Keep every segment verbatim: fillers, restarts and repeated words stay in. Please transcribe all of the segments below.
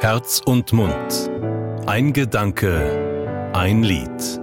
Herz und Mund. Ein Gedanke, ein Lied.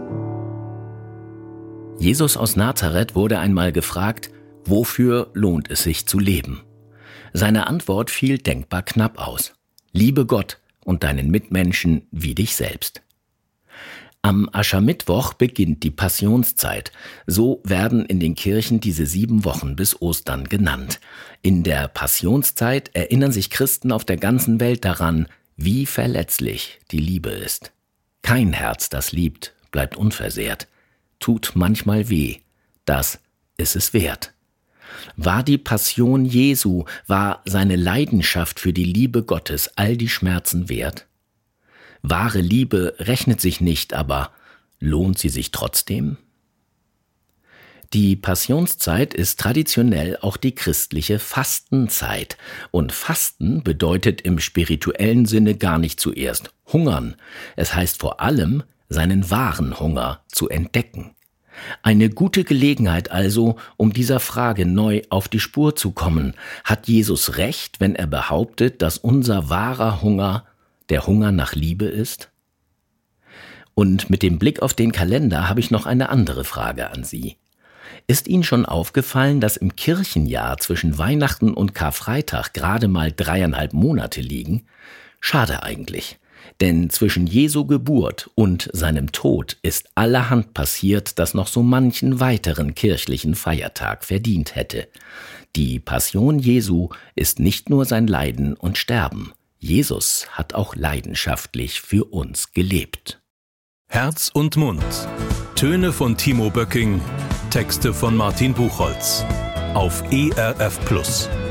Jesus aus Nazareth wurde einmal gefragt, wofür lohnt es sich zu leben? Seine Antwort fiel denkbar knapp aus. Liebe Gott und deinen Mitmenschen wie dich selbst. Am Aschermittwoch beginnt die Passionszeit. So werden in den Kirchen diese sieben Wochen bis Ostern genannt. In der Passionszeit erinnern sich Christen auf der ganzen Welt daran, wie verletzlich die Liebe ist. Kein Herz, das liebt, bleibt unversehrt. Tut manchmal weh. Das ist es wert. War die Passion Jesu, war seine Leidenschaft für die Liebe Gottes all die Schmerzen wert? Wahre Liebe rechnet sich nicht, aber lohnt sie sich trotzdem? Die Passionszeit ist traditionell auch die christliche Fastenzeit. Und Fasten bedeutet im spirituellen Sinne gar nicht zuerst hungern. Es heißt vor allem, seinen wahren Hunger zu entdecken. Eine gute Gelegenheit also, um dieser Frage neu auf die Spur zu kommen. Hat Jesus recht, wenn er behauptet, dass unser wahrer Hunger der Hunger nach Liebe ist? Und mit dem Blick auf den Kalender habe ich noch eine andere Frage an Sie. Ist Ihnen schon aufgefallen, dass im Kirchenjahr zwischen Weihnachten und Karfreitag gerade mal dreieinhalb Monate liegen? Schade eigentlich. Denn zwischen Jesu Geburt und seinem Tod ist allerhand passiert, das noch so manchen weiteren kirchlichen Feiertag verdient hätte. Die Passion Jesu ist nicht nur sein Leiden und Sterben. Jesus hat auch leidenschaftlich für uns gelebt. Herz und Mund. Töne von Timo Böcking, Texte von Martin Buchholz. Auf E R F Plus.